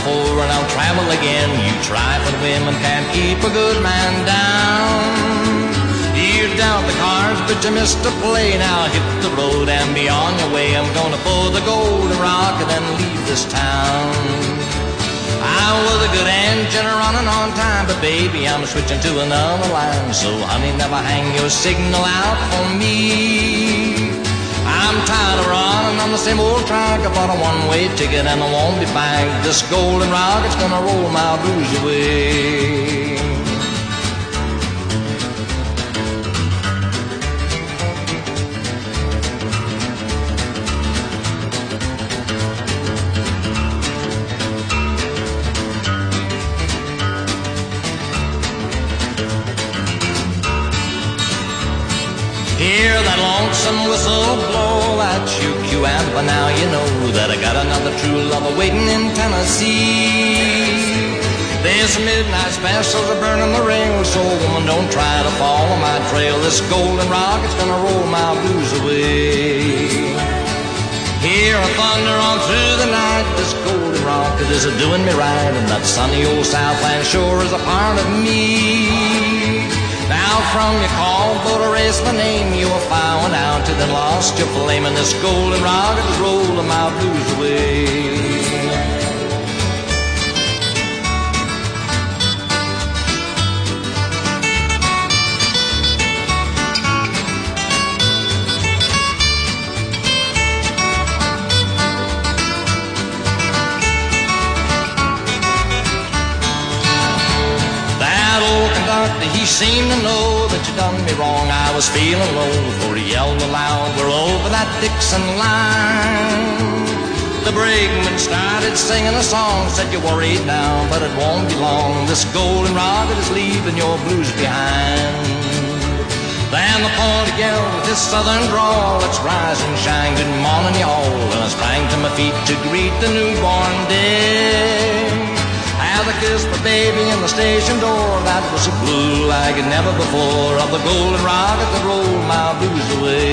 before and I'll travel again. You try for the women, can't keep a good man down. You doubt the cards, but you missed a play. Now hit the road and be on your way. I'm gonna pull the golden rocket and leave this town. I was a good engine running on time, but baby, I'm switching to another line. So honey, never hang your signal out for me. I'm tired of running on the same old track. I bought a one-way ticket and I won't be back. This golden rocket's gonna roll my blues away. Hear that lonesome whistle blow, that choo-choo amp, and now you know that I got another true lover waiting in Tennessee. This midnight specials are burning the rails, so woman, don't try to follow my trail. This golden rocket's gonna roll my blues away. Hear a thunder on through the night, this golden rocket is a-doing me right, and that sunny old Southland shore is a part of me. Now from your call, but erase my name, you were found out and then lost your flame, and this golden rocket is rolling my blues away. He seemed to know that you done me wrong. I was feeling low before he yelled aloud, we're over that Dixon line. The brakeman started singing a song, said you're worried now, but it won't be long. This golden rocket is leaving your blues behind. Then the poet yelled with his southern drawl, let's rise and shine, good morning y'all. And I sprang to my feet to greet the newborn day. As I kissed my baby in the station door, that was a blue like never before, of the golden rocket that rolled my blues away.